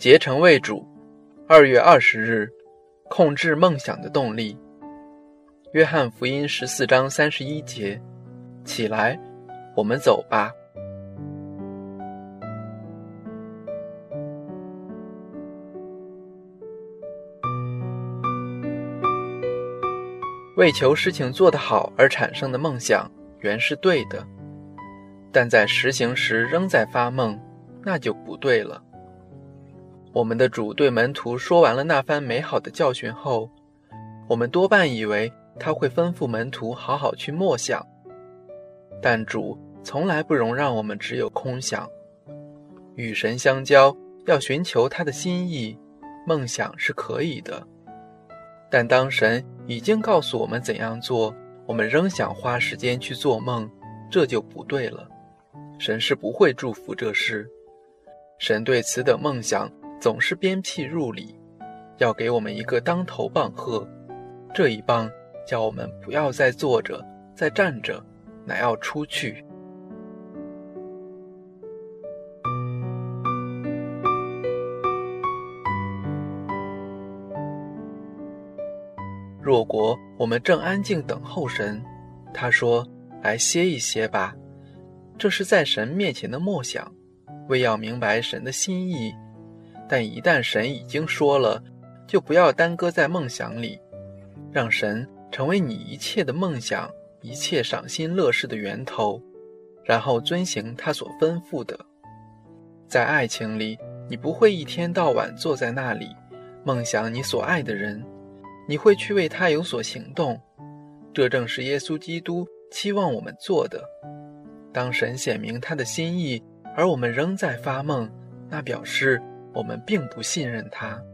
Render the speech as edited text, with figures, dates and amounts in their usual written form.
竭诚为主，2月20日，控制梦想的动力。约翰福音14章31节，起来，我们走吧。为求事情做得好而产生的梦想原是对的，但在实行时仍在发梦，那就不对了。我们的主对门徒说完了那番美好的教训后，我们多半以为他会吩咐门徒好好去默想，但主从来不容让我们只有空想。与神相交，要寻求他的心意，梦想是可以的。但当神已经告诉我们怎样做，我们仍想花时间去做梦，这就不对了。神是不会祝福这事。神对此等梦想总是鞭辟入里，要给我们一个当头棒喝。这一棒叫我们不要再坐着，再站着，乃要出去。若果我们正安静等候神，他说，来歇一歇吧，这是在神面前的默想，为要明白神的心意。但一旦神已经说了，就不要耽搁在梦想里，让神成为你一切的梦想，一切赏心乐事的源头，然后遵行他所吩咐的。在爱情里，你不会一天到晚坐在那里梦想你所爱的人，你会去为他有所行动。这正是耶稣基督期望我们做的。当神显明他的心意，而我们仍在发梦，那表示我们并不信任他。